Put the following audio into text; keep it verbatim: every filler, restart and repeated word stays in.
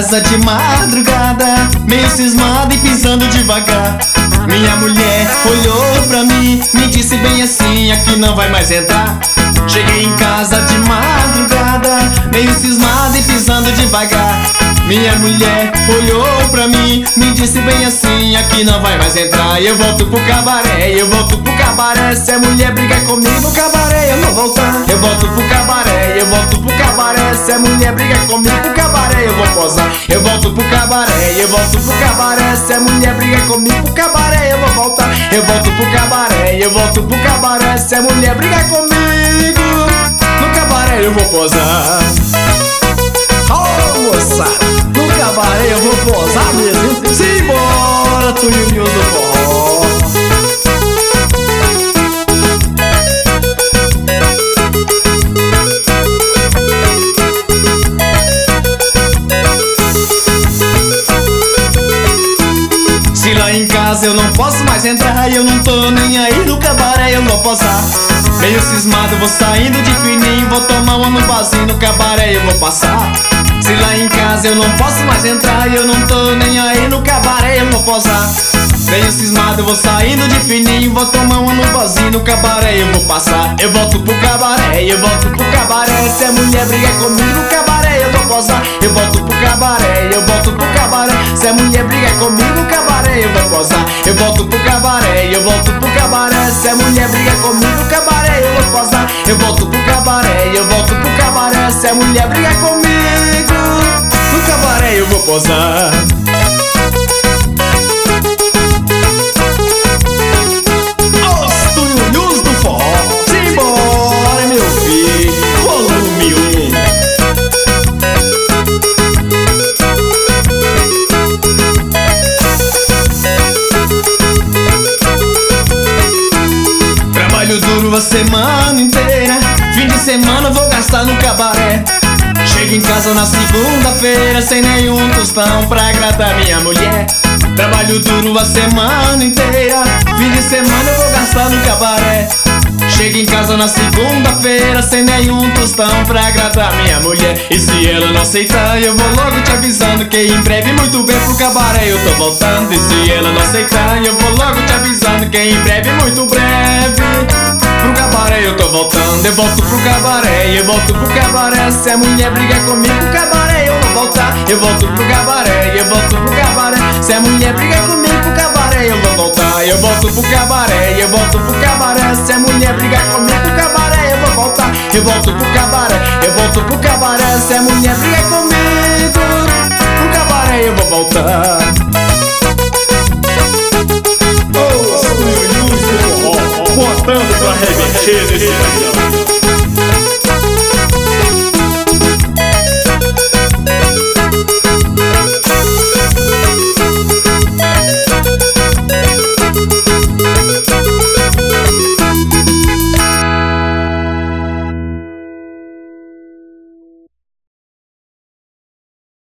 casa de madrugada, meio cismado e pisando devagar. Minha mulher olhou pra mim, me disse bem assim: aqui não vai mais entrar. Cheguei em casa de madrugada, meio cismado e pisando devagar. Minha mulher olhou pra mim, me disse bem assim: aqui não vai mais entrar. Eu volto pro cabaré, eu volto pro cabaré. Se a mulher brigar comigo no cabaré, eu não vou voltar. Eu volto pro cabaré, eu volto pro cabaré. Se a mulher brigar comigo no cabaré, eu vou posar. Eu volto pro cabaré, eu volto pro cabaré. Se a mulher brigar comigo no cabaré, eu vou voltar. Eu volto pro cabaré, eu volto pro cabaré. Se a mulher brigar comigo no cabaré, eu vou posar. Oh, moçada, no cabaré eu vou posar mesmo. Simbora, Tuiuiu do forró. Se lá em casa eu não posso mais entrar, eu não tô nem aí, no cabaré eu vou posar. Meio cismado, vou saindo de fininho, vou tomar uma no barzinho, no cabaré eu vou passar. Se lá em casa eu não posso mais entrar, eu não tô nem aí, no cabaré eu vou posar. Meio cismado, vou saindo de fininho, vou tomar uma no barzinho, no cabaré eu vou passar. Eu volto pro cabaré, eu volto pro cabaré. Se a mulher brigar comigo no cabaré, eu vou posar. Eu volto pro cabaré, eu volto pro cabaré. Se a mulher brigar comigo no cabaré, eu vou posar. Eu volto pro cabaré, eu volto pro cabaré. Se a mulher brigar comigo no cabaré, eu vou posar. Eu volto pro cabaré, eu volto pro cabaré. Se a mulher brigar comigo no cabaré, eu vou posar. Os Tuiuius do forró, simbora meu filho, volume um. Trabalho duro a semana inteira, fim de semana vou gastar no cabaré. Chego em casa na segunda-feira sem nenhum tostão pra agradar minha mulher. Trabalho duro a semana inteira, fim de semana eu vou gastar no cabaré. Chego em casa na segunda-feira sem nenhum tostão pra agradar minha mulher. E se ela não aceitar, eu vou logo te avisando que em breve, muito bem, pro cabaré eu tô voltando. E se ela não aceitar, eu vou logo te avisando que em breve, muito breve, pro cabaré eu tô voltando. Eu volto pro cabaré, eu volto pro cabaré. Se a mulher brigar comigo no cabaré, eu vou voltar. Eu volto pro cabaré, eu volto pro cabaré. Se a mulher brigar comigo no cabaré, eu vou voltar. Eu volto pro cabaré, eu volto pro cabaré. Se a mulher brigar comigo no cabaré, eu vou voltar. Eu volto pro cabaré, eu volto pro cabaré. Se a mulher brigar comigo no cabaré, eu vou voltar.